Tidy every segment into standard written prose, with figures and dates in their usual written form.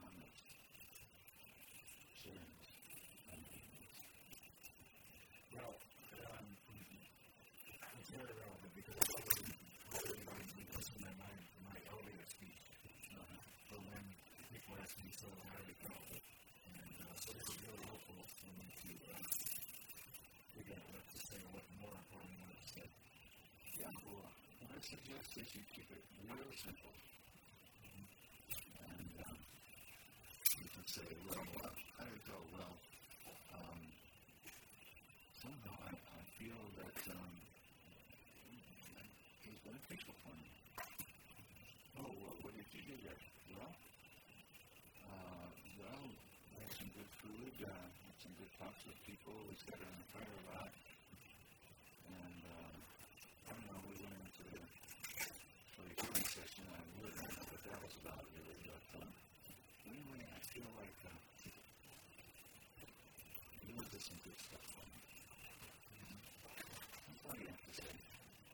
comments, sharing this. Well, it's very relevant because I really goes through my mind in my elevator speech. For when people ask me, so how do we go? And so this is really helpful for me to figure out what to say, or what more importantly what to say. Yeah, well, what I suggest is you keep it real simple. And you can say, well, how did it go? Well, somehow I feel that he's beneficial for me. Oh, well, what did you do there? Well, we had some good food, had some good talks with people, we sat around the fire a lot, and I don't know, we went into the healing session, I really don't know what that was about really, but anyway, I feel like you did some good stuff for me. That's all you have to say.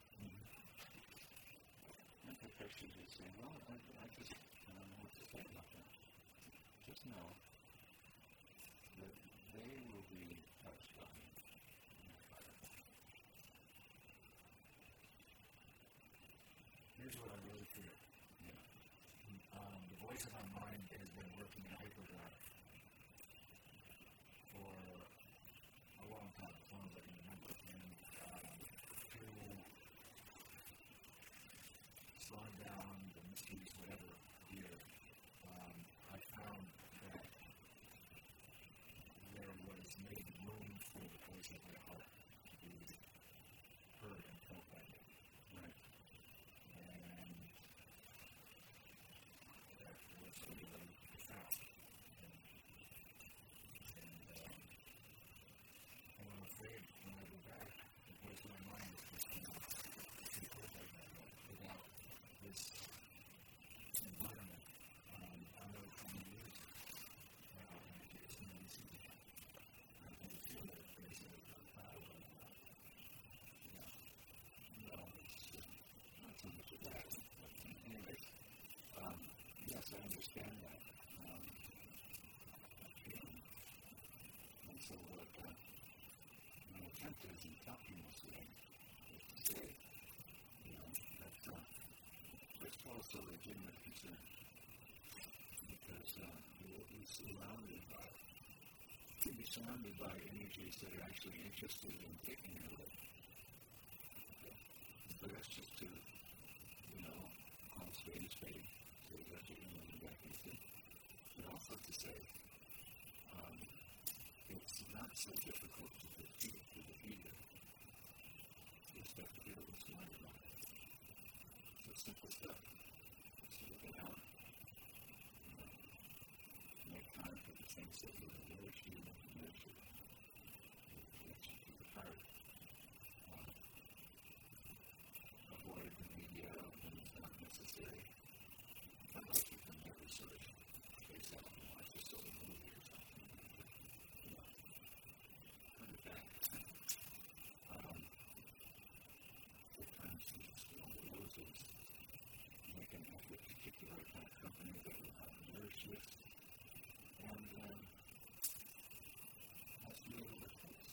And Prakash is just saying, well, I just don't know what to say about that. Just know that they will be touched by you in the fire. Here's what I really feel. Yeah. The voice of my mind has been working in hyperdrive for a long time, as long as I can remember. And through slowing down the mysteries, whatever, here, I found that there was made room for the voice of my heart to be heard and felt by me. Right. And that was really profound. And I'm afraid when I go back, the voice of my mind is just going to be heard like that without this environment. I know from the years, it's not easy. I can feel that there's a battle going on. Well, it's not so much of that. But anyways, yes, I understand that. And so what my attempt is in talking this way is to say, that's also a legitimate concern. Because you will be surrounded by energies that are actually interested in taking your life. But that's just to, call spade a spade, so that's what you're moving back into. But also to say, it's not so difficult to defeat it. You just have to be able to smart about it. So simple stuff. Slow it down. Make time for the things that will nourish you and nurture you. Let you to the heart. Avoid the media when it's not necessary. Unless you can never sort of chase out and watch a sort of movie or something. Put it back. Take time to just smell the roses. Make an effort to pick the right kind of company that will nourish you. And that's really what it takes.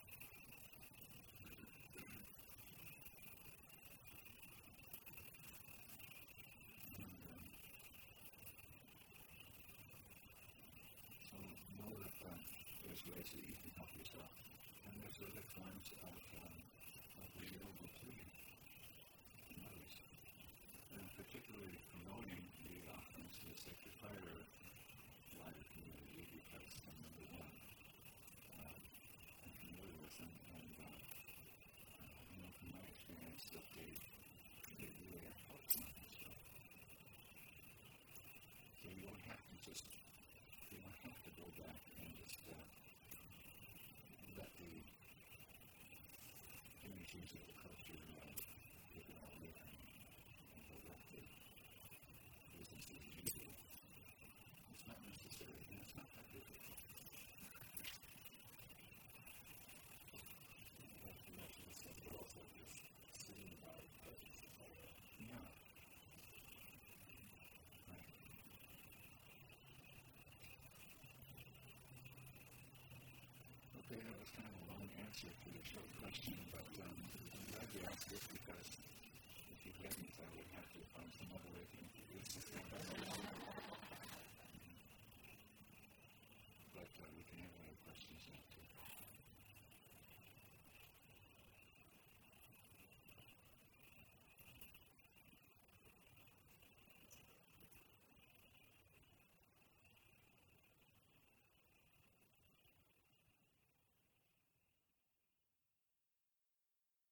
So know that there's ways that you can help yourself. And there's other forms of renewable pleading in others. And particularly promoting the offerings to the sacred fire wider community because I'm number one. I'm familiar with them and from my experience that they really are helpful in this way. So you don't have to go back and just let the energies of the culture take it all over and go back to business as usual. It's not necessary and it's not that difficult. Yeah. Right. that was kind of a long answer to your short question, but I'm glad you asked it because if you hadn't, I would have to find some other way to introduce this conversation. But we can have other questions now too.